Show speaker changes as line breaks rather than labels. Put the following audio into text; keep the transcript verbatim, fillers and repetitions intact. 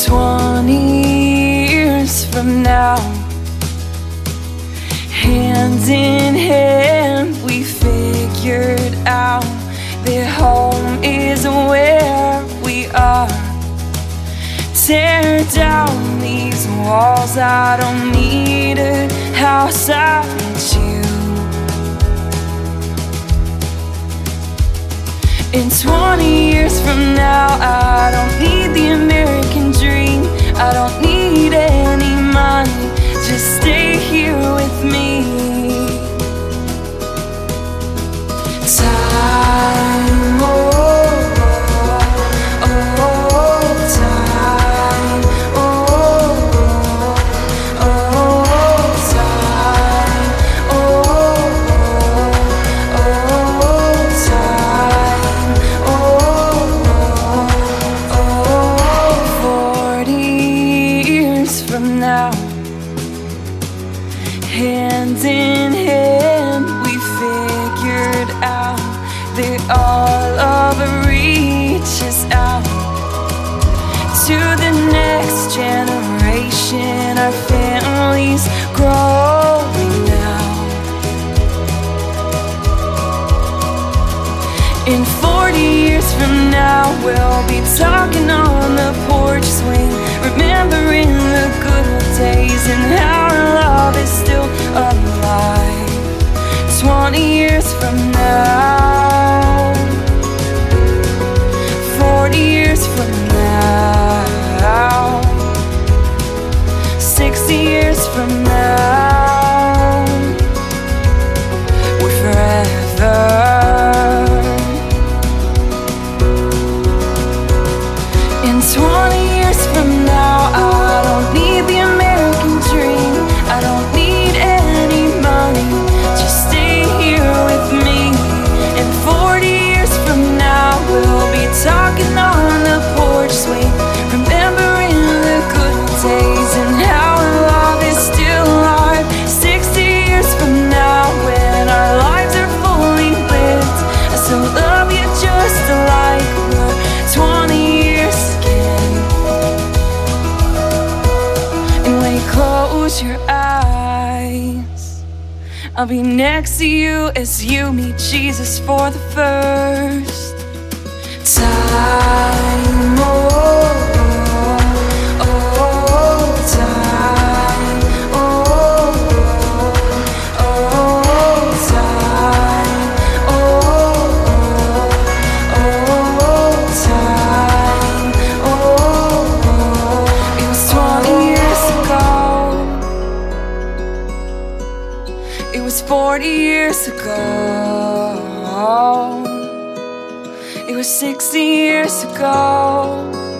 Twenty years from now, hand in hand, we figured out that home is where we are. Tear down these walls, I don't need a house, I need you. In twenty years from now, I don't need the American dream, I don't need any money, just stay here with me. Time, oh, oh, oh, time, oh, oh, time, oh, oh, time, oh, forty years from now, hand in hand, we figured out that all of our reach is out to the next generation. Our family's growing now. In forty years from now, we'll be talking on the porch swing, remembering the good old days and how our love is still alive. Twenty years from now, forty years from now, sixty years from now, we're forever. In twenty years from now, I don't need the American dream, I don't need any money, just stay here with me. And forty years from now, we'll be talking on the porch swing, remembering the good days and how our love is still alive. Sixty years from now, when our lives are fully lived, I still love you just like we're twenty years again. And when you close your eyes, I'll be next to you as you meet Jesus for the first time. Oh, oh, time. Oh, oh, time. Oh, oh, time. Oh, it was twenty years ago. It was forty years ago. It was sixty years ago.